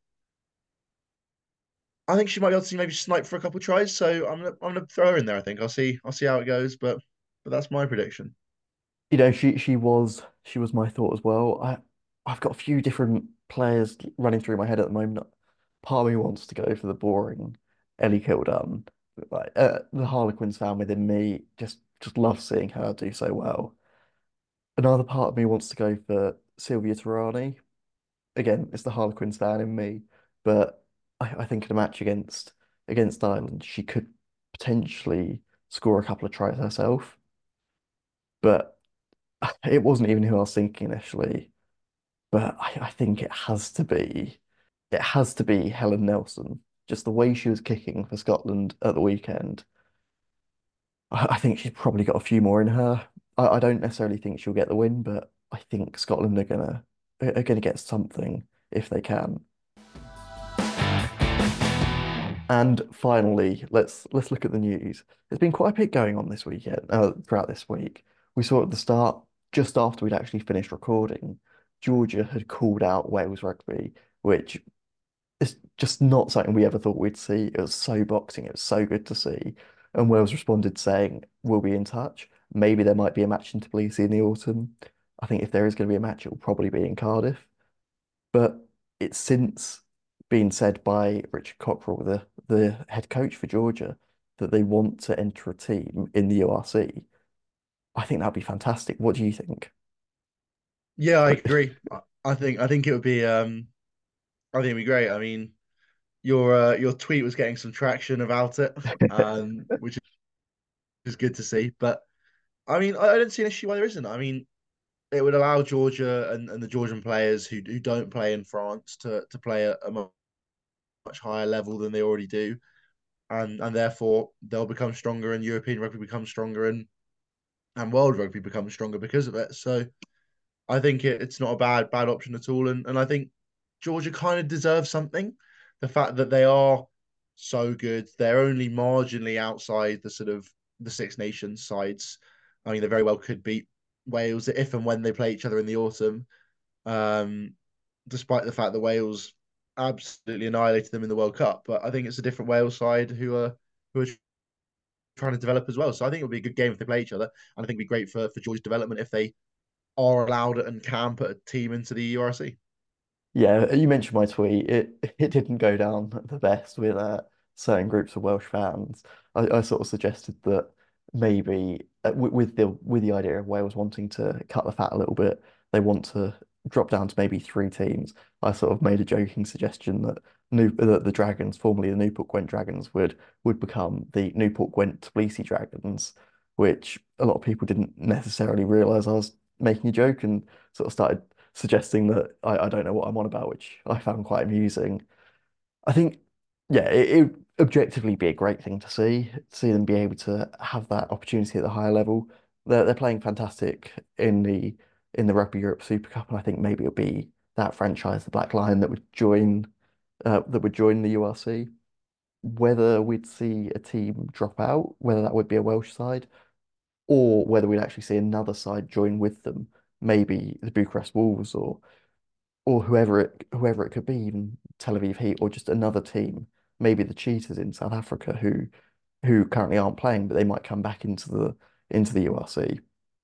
I think she might be able to maybe snipe for a couple of tries. So I'm gonna I'm gonna throw her in there. I think I'll see I'll see how it goes, but but that's my prediction. You know, she she was she was my thought as well. I I've got a few different players running through my head at the moment. Part of me wants to go for the boring Ellie Kildan. Like uh, the Harlequins fan within me just just loves seeing her do so well. Another part of me wants to go for Sylvia Tarani. Again, it's the Harlequins fan in me, but I, I think in a match against against Ireland, she could potentially score a couple of tries herself. But it wasn't even who I was thinking initially. But I, I think it has to be it has to be Helen Nelson. Just the way she was kicking for Scotland at the weekend. I, I think she's probably got a few more in her. I, I don't necessarily think she'll get the win, but I think Scotland are gonna are gonna get something if they can. And finally, let's let's look at the news. There's been quite a bit going on this weekend, uh, throughout this week. We saw at the start, just after we'd actually finished recording, Georgia had called out Wales rugby, which is just not something we ever thought we'd see. It was so boxing, it was so good to see. And Wales responded saying, "We'll be in touch. Maybe there might be a match in Tbilisi in the autumn. I think if there is going to be a match, it will probably be in Cardiff." But it's since been said by Richard Cockrell, the, the head coach for Georgia, that they want to enter a team in the U R C. I think that'd be fantastic. What do you think? Yeah, I agree. I, I think I think it would be um I think it'd be great. I mean, your uh, your tweet was getting some traction about it, um, which is good to see. But I mean, I, I don't see an issue why there isn't. I mean, it would allow Georgia and, and the Georgian players who who don't play in France to to play at a much higher level than they already do, and and therefore they'll become stronger, and European rugby becomes stronger, and and world rugby becomes stronger because of it. So I think it, it's not a bad bad option at all, and and I think Georgia kind of deserves something. The fact that they are so good, they're only marginally outside the sort of the Six Nations sides. I mean, they very well could beat Wales if and when they play each other in the autumn. Um, Despite the fact that Wales absolutely annihilated them in the World Cup, but I think it's a different Wales side who are who are trying to develop as well. So I think it would be a good game if they play each other, and I think it'd be great for for Georgia's development if they are allowed and can put a team into the U R C. Yeah, you mentioned my tweet. It it didn't go down the best with uh, certain groups of Welsh fans. I, I sort of suggested that maybe uh, with, with the with the idea of Wales wanting to cut the fat a little bit, they want to drop down to maybe three teams. I sort of made a joking suggestion that New that the Dragons, formerly the Newport Gwent Dragons, would would become the Newport Gwent Tbilisi Dragons, which a lot of people didn't necessarily realise I was making a joke and sort of started suggesting that I, I don't know what I'm on about, which I found quite amusing. I think, yeah, it, it would objectively be a great thing to see, see them be able to have that opportunity at the higher level. They're they're playing fantastic in the in the Rugby Europe Super Cup, and I think maybe it'll be that franchise, the Black Lion, that would join uh, that would join the U R C. Whether we'd see a team drop out, whether that would be a Welsh side, or whether we'd actually see another side join with them, maybe the Bucharest Wolves or or whoever it whoever it could be, even Tel Aviv Heat or just another team, maybe the Cheetahs in South Africa who who currently aren't playing, but they might come back into the into the U R C,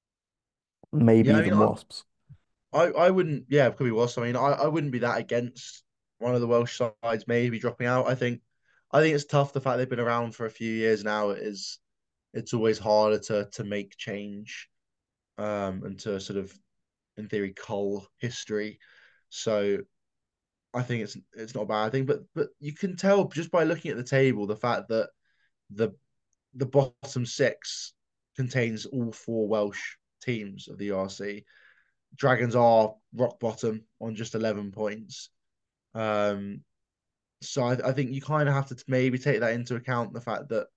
maybe Yeah, I mean, even I Wasps. I, I wouldn't. Yeah, it could be worse. I mean, I, I wouldn't be that against one of the Welsh sides maybe dropping out. I think I think it's tough the fact they've been around for a few years now. It is it's always harder to to make change um and to sort of in theory cull history. So I think it's it's not a bad thing, but but you can tell just by looking at the table the fact that the the bottom six contains all four Welsh teams of the U R C. Dragons are rock bottom on just eleven points. Um, so I, I think you kind of have to maybe take that into account the fact that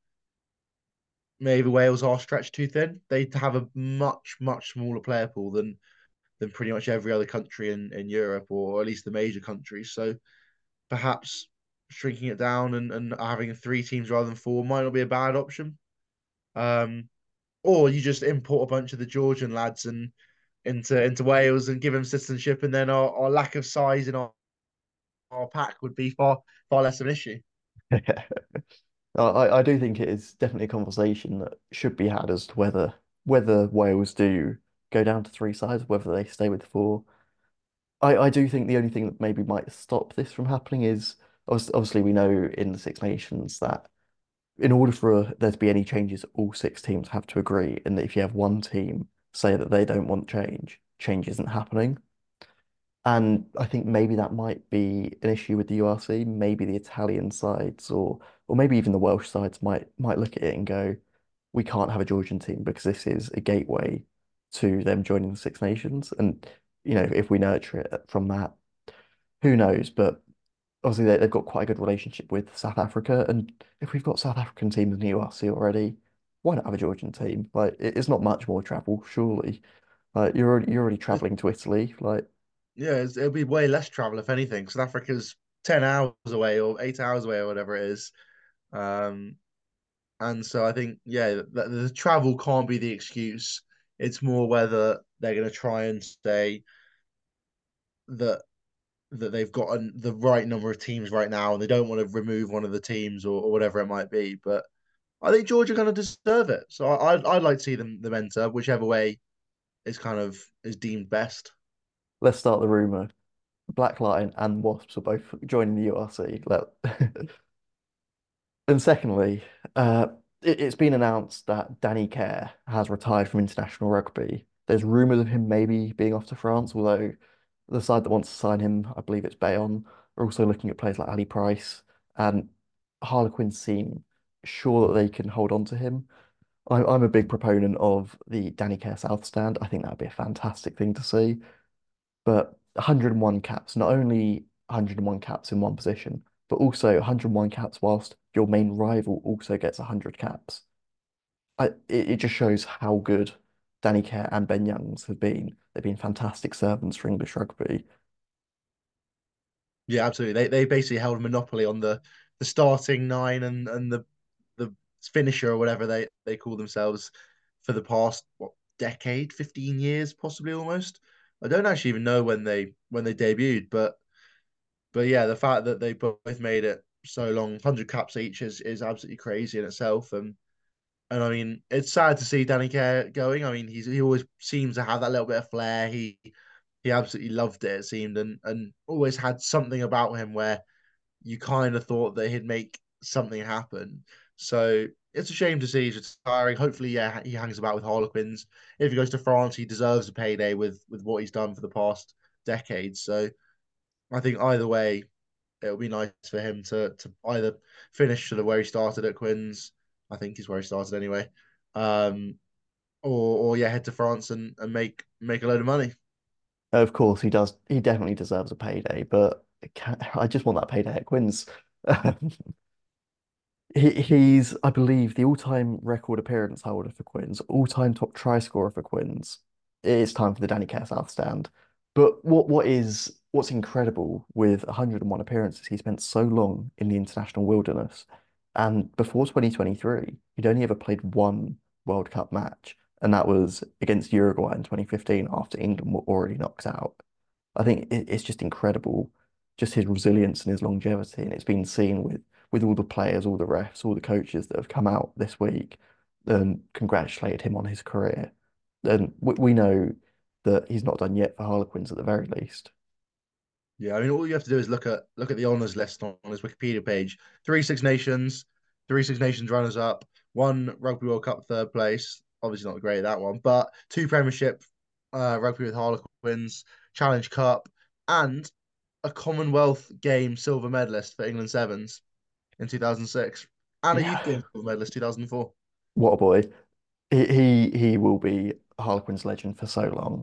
maybe Wales are stretched too thin. They have a much, much smaller player pool than than pretty much every other country in, in Europe, or at least the major countries. So perhaps shrinking it down and, and having three teams rather than four might not be a bad option. Um, or you just import a bunch of the Georgian lads and into into Wales and give them citizenship, and then our, our lack of size in our, our pack would be far far less of an issue. I, I do think it is definitely a conversation that should be had as to whether whether Wales do go down to three sides, whether they stay with four. I, I do think the only thing that maybe might stop this from happening is obviously, obviously we know in the Six Nations that in order for a, there to be any changes, all six teams have to agree. And that if you have one team say that they don't want change, change isn't happening. And I think maybe that might be an issue with the U R C. Maybe the Italian sides or or maybe even the Welsh sides might might look at it and go, we can't have a Georgian team because this is a gateway to them joining the Six Nations. And you know, if we nurture it from that, who knows? But obviously they, they've got quite a good relationship with South Africa, and if we've got South African teams in the U R C already, why not have a Georgian team? Like it, it's not much more travel, surely. Like you're already you're already traveling to Italy. Like Yeah, it's, it'll be way less travel if anything. South Africa's ten hours away or eight hours away or whatever it is. Um, and so I think yeah, the, the travel can't be the excuse. It's more whether they're going to try and say that that they've got an, the right number of teams right now, and they don't want to remove one of the teams or, or whatever it might be. But I think Georgia kind of deserve it. So I, I'd I'd like to see them them enter whichever way is kind of is deemed best. let's start the rumor. Black Lion and Wasps are both joining the U R C. Let- And secondly, uh, it, it's been announced that Danny Care has retired from international rugby. There's rumours of him maybe being off to France, although the side that wants to sign him, I believe it's Bayonne, are also looking at players like Ali Price, and Harlequins seem sure that they can hold on to him. I'm I'm a big proponent of the Danny Care South stand. I think that'd be a fantastic thing to see. But one hundred and one caps, not only one hundred and one caps in one position, but also one hundred and one caps whilst your main rival also gets one hundred caps. I, it, it just shows how good Danny Care and Ben Youngs have been. They've been fantastic servants for English rugby. Yeah, absolutely. They they basically held a monopoly on the the starting nine and and the the finisher or whatever they they call themselves for the past what decade, fifteen years, possibly almost. I don't actually even know when they when they debuted, but but yeah, the fact that they both made it so long, one hundred caps each is is absolutely crazy in itself. And and I mean, it's sad to see Danny Care going. I mean, he's he always seems to have that little bit of flair. He he absolutely loved it, it seemed, and and always had something about him where you kind of thought that he'd make something happen. So it's a shame to see he's retiring. Hopefully, yeah, he hangs about with Harlequins. If he goes to France, he deserves a payday with with what he's done for the past decades. So I think either way, it'll be nice for him to to either finish sort of where he started at Quins. I think is where he started anyway. Um, or or yeah, head to France and, and make make a load of money. Of course, he does. He definitely deserves a payday, but it can I just want that payday at Quins. He, he's, I believe, the all-time record appearance holder for Quins, all-time top try scorer for Quins. It's time for the Danny Care South stand. But what what is what's incredible with one hundred and one appearances, he spent so long in the international wilderness, and before twenty twenty-three, he'd only ever played one World Cup match, and that was against Uruguay in twenty fifteen after England were already knocked out. I think it, it's just incredible, just his resilience and his longevity, and it's been seen with with all the players, all the refs, all the coaches that have come out this week and congratulated him on his career. And we, we know that he's not done yet for Harlequins at the very least. Yeah, I mean, all you have to do is look at look at the honors list on, on his Wikipedia page. Three Six Nations, three Six Nations runners up, one Rugby World Cup third place. Obviously not great that one, but two Premiership uh, Rugby with Harlequins, Challenge Cup, and a Commonwealth Game silver medalist for England Sevens in two thousand six, and a Youth Yeah, Games silver medalist two thousand four. what a boy. He he, he will be a Harlequins legend for so long.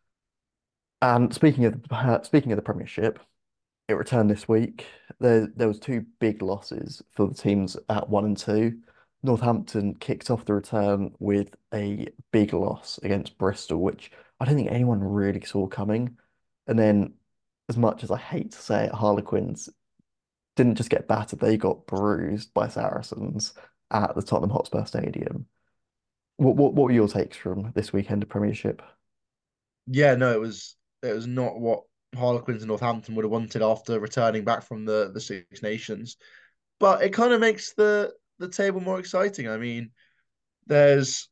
And speaking of uh, speaking of the Premiership, it returned this week. There, there was two big losses for the teams at one and two. Northampton kicked off the return with a big loss against Bristol, which I don't think anyone really saw coming. And then, as much as I hate to say it, Harlequins didn't just get battered, they got bruised by Saracens at the Tottenham Hotspur Stadium. What, what, what were your takes from this weekend of Premiership? Yeah, no, it was it was not what Harlequins and Northampton would have wanted after returning back from the the Six Nations. But it kind of makes the the table more exciting. I mean, there's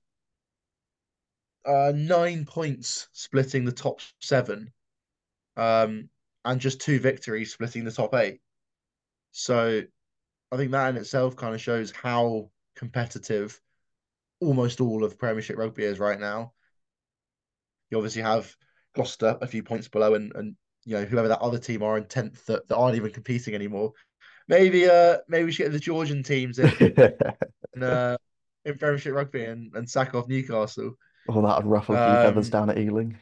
uh, nine points splitting the top seven, um, and just two victories splitting the top eight. So I think that in itself kind of shows how competitive almost all of Premiership rugby is right now. You obviously have Gloucester a few points below, and and you know whoever that other team are in tenth that, that aren't even competing anymore. Maybe uh maybe we should get the Georgian teams in uh in Premiership rugby and, and sack off Newcastle. Oh, that would ruffle a few feathers Um, down at Ealing.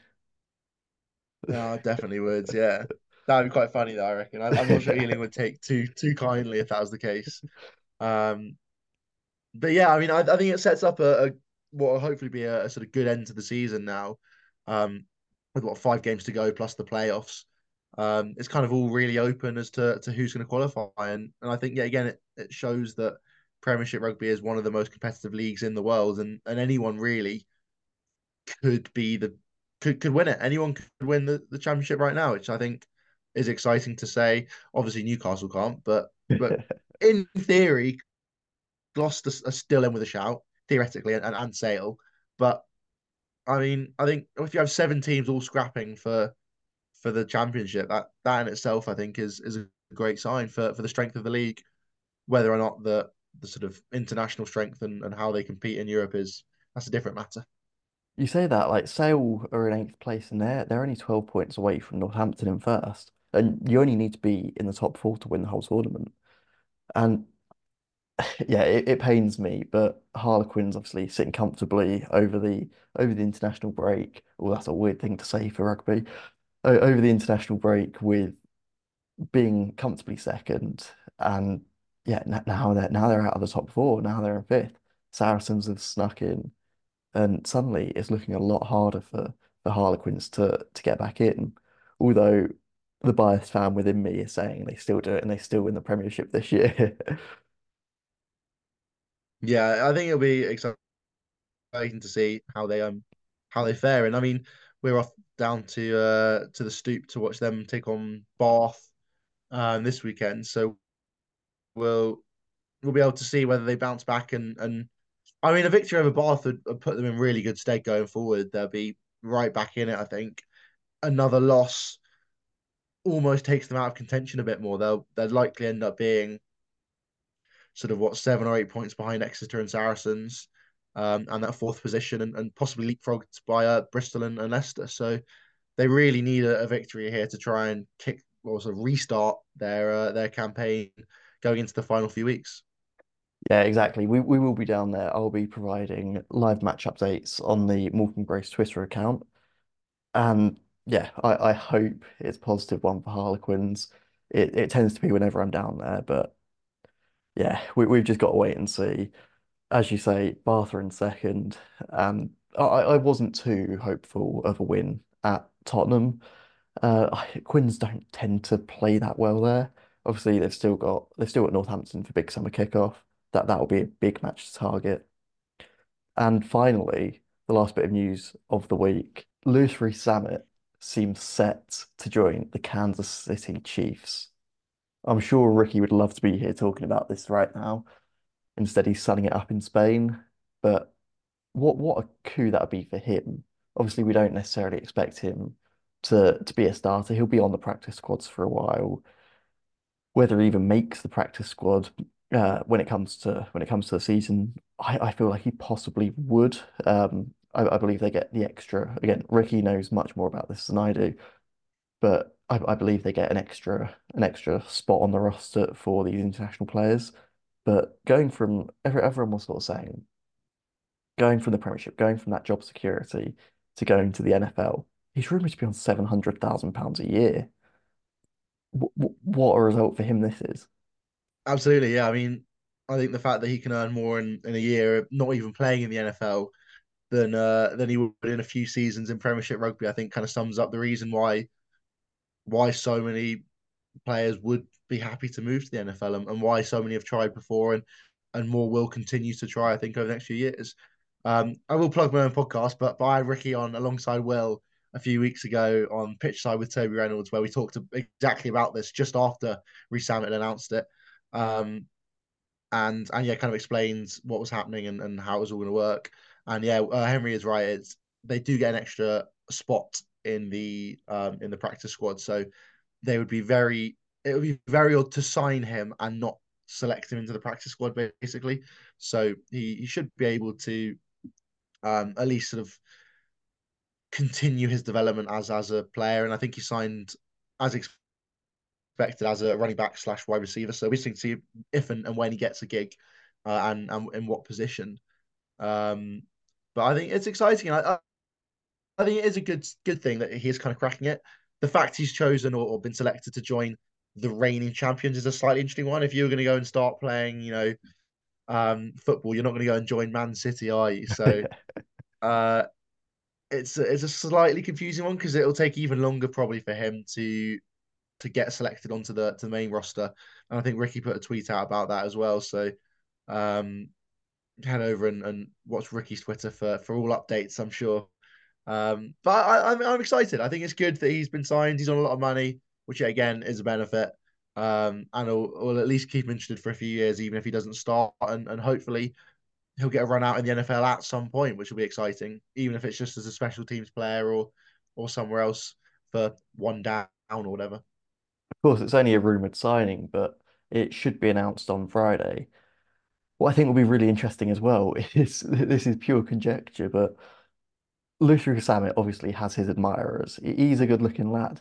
no, definitely would. Yeah, that would be quite funny though. I reckon. I, I'm not sure Ealing would take too too kindly if that was the case. Um, but yeah, I mean, I, I think it sets up a, a what will hopefully be a, a sort of good end to the season now. Um, with what five games to go plus the playoffs. Um, it's kind of all really open as to, to who's going to qualify, and and I think yeah, again, it, it shows that Premiership rugby is one of the most competitive leagues in the world, and and anyone really could be the could could win it. Anyone could win the, the championship right now, which I think is exciting to say. Obviously, Newcastle can't, but but in theory, Gloucester are still in with a shout theoretically, and, and, and Sale. But I mean, I think if you have seven teams all scrapping for for the championship, that that in itself, I think, is is a great sign for for the strength of the league. Whether or not the the sort of international strength and, and how they compete in Europe is that's a different matter. You say that like Sale are in eighth place and they're they're only twelve points away from Northampton in first. And you only need to be in the top four to win the whole tournament. And yeah, it, it pains me, but Harlequins obviously sitting comfortably over the over the international break. Well, that's a weird thing to say for rugby. O over the international break with being comfortably second, and yeah, n now they're now they're out of the top four. Now they're in fifth. Saracens have snuck in, and suddenly it's looking a lot harder for the Harlequins to to get back in. Although the biased fan within me is saying they still do it and they still win the Premiership this year. Yeah, I think it'll be exciting to see how they um how they fare. And I mean, we're off down to uh to the Stoop to watch them take on Bath um this weekend. So we'll we'll be able to see whether they bounce back and and I mean a victory over Bath would, would put them in really good stead going forward. They'll be right back in it, I think. Another loss almost takes them out of contention a bit more. They'll they'd likely end up being sort of what seven or eight points behind Exeter and Saracens, um, and that fourth position, and, and possibly leapfrogged by uh, Bristol and, and Leicester. So they really need a, a victory here to try and kick or sort of restart their uh, their campaign going into the final few weeks. Yeah, exactly. We we will be down there. I'll be providing live match updates on the Morecambe Grace Twitter account. And yeah, I, I hope it's a positive one for Harlequins. It it tends to be whenever I'm down there, but yeah, we we've just got to wait and see. As you say, Bath are in second, and I, I wasn't too hopeful of a win at Tottenham. Uh, I- Quins don't tend to play that well there. Obviously, they've still got they've still got Northampton for big summer kickoff. That that will be a big match to target. And finally, the last bit of news of the week: Louis Rees-Zammit seems set to join the Kansas City Chiefs. I'm sure Ricky would love to be here talking about this right now. Instead, he's selling it up in Spain. But what what a coup that would be for him. Obviously, we don't necessarily expect him to to be a starter. He'll be on the practice squads for a while. Whether he even makes the practice squad uh, when it comes to when it comes to the season, I, I feel like he possibly would. Um, I, I believe they get the extra. Again, Ricky knows much more about this than I do, but I, I believe they get an extra an extra spot on the roster for these international players. But going from every, everyone was sort of saying going from the Premiership, going from that job security to going to the N F L, he's rumored to be on seven hundred thousand pounds a year. W what a result for him this is. Absolutely, yeah. I mean, I think the fact that he can earn more in, in a year, not even playing in the N F L, than uh, than he would in a few seasons in Premiership rugby, I think kind of sums up the reason why why so many players would be happy to move to the N F L and, and why so many have tried before and and more will continue to try, I think, over the next few years. Um, I will plug my own podcast, but, but I had Ricky on alongside Will a few weeks ago on Pitch Side with Toby Reynolds, where we talked exactly about this just after Rees-Zammit announced it. Um, and and yeah, kind of explains what was happening and, and how it was all going to work. And yeah, uh, Henry is right. It's they do get an extra spot in the um in the practice squad, so they would be very it would be very odd to sign him and not select him into the practice squad basically. So he, he should be able to um at least sort of continue his development as as a player. And I think he signed as expected as a running back slash wide receiver. So we can see if and, and when he gets a gig uh, and and in what position. Um, but I think it's exciting. I, I think it is a good good thing that he is kind of cracking it. The fact he's chosen or, or been selected to join the reigning champions is a slightly interesting one. If you were going to go and start playing, you know, um, football, you're not going to go and join Man City, are you? So uh, it's it's a slightly confusing one because it'll take even longer probably for him to to get selected onto the to the main roster. And I think Ricky put a tweet out about that as well. So um, head over and, and watch Ricky's Twitter for for all updates, I'm sure. Um, but I, I'm I'm excited. I think it's good that he's been signed. He's on a lot of money, which again is a benefit. Um, and will will at least keep him interested for a few years, even if he doesn't start. And and hopefully he'll get a run out in the N F L at some point, which will be exciting, even if it's just as a special teams player or or somewhere else for one down or whatever. Of course, it's only a rumored signing, but it should be announced on Friday. What I think will be really interesting as well is this is pure conjecture, but Luther Samet obviously has his admirers. He's a good-looking lad.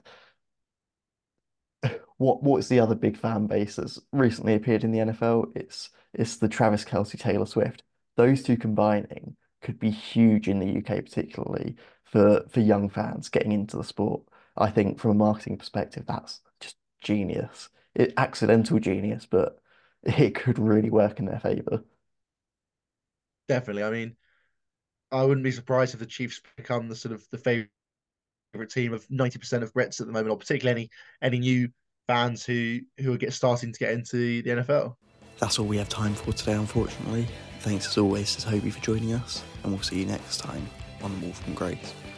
What what's the other big fan base that's recently appeared in the N F L? It's it's the Travis Kelce, Taylor Swift. Those two combining could be huge in the U K, particularly for for young fans getting into the sport. I think from a marketing perspective, that's just genius. It accidental genius, but it could really work in their favor. Definitely. I mean, I wouldn't be surprised if the Chiefs become the sort of the favorite team of ninety percent of Brits at the moment, or particularly any any new fans who who are get starting to get into the N F L. That's all we have time for today, unfortunately. Thanks as always to Toby for joining us, and we'll see you next time on The Wall from Grace.